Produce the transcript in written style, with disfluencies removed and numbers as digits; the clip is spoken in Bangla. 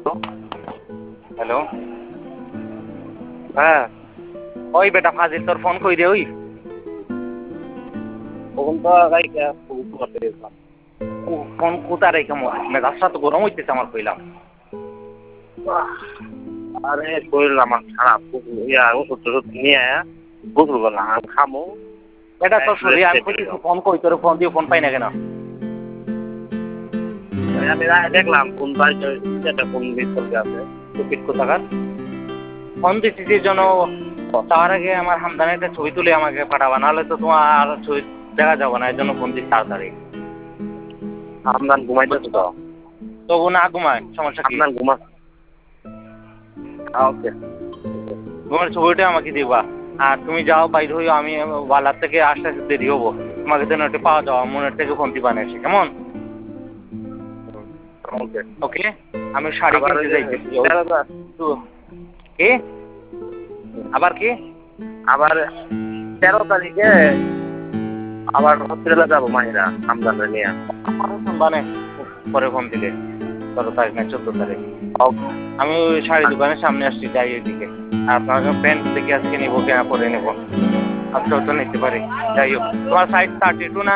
হ্যালো, হ্যাঁ ওই বেটা ফাজিল তোর ফোন কই দে ওই তখন তো রাইখা করতে গেছিলাম। ফোন কোথায় রেখে মেজাজটা তো গরম হইতেছে আমার কইলাম। আরে শরীর আমার খারাপ, ওষুধ নিয়ে গোসল করলাম খামো। বেটা তোর শরীর আমি কইতেছি ফোন কই, তোর ফোন দিয়ে ফোন পাই না কেন? আমি দেখলাম কোন বাড়িতে একটা কোন বিস্তৃতি আছে। টুপিট কোথাকার ফোন দিচ্ছিস জন্য তার আগে আমার হামদানের একটা ছবি তুলে আমাকে পাঠাবা, নাহলে তো তোমার আর ছবি দেখা যাবে না, এর জন্য ফোন দিচ্ছি তাড়াতাড়ি। আমদান ঘুমাইতেছে তো। তবু না ঘুমায় সমস্যা কি? আমদান ঘুমা। ওকে, তোমার ছবিটা আমাকে দিবা। আর তুমি যাও বাইরে হইও, আমি বালার থেকে আসতে আসতে দেরি হবো, তোমাকে তো নেটে পাওয়া যাওয়া মনের থেকে ফোন দিবা না এসে, কেমন? ওকে। ওকে, আমি শাড়ি কিনতে যাইতেছি। কি আবার কি? আবার 13 তারিখে আবার হসপিটালে যাবো মাহিরা আমদানরে নিয়ে। মানে পরে ফোন দিলে 13 তারিখ না 14 তারিখ। আমি ওই শাড়ি দোকানের সামনে আসছি, যাই ওইদিকে। আর আপনার প্যান্ট দেখে আজকে নিবো, কেনা পরে নেবো, আজকেও তো নিতে পারি। যাই হোক, তোমার সাইজ 32 না?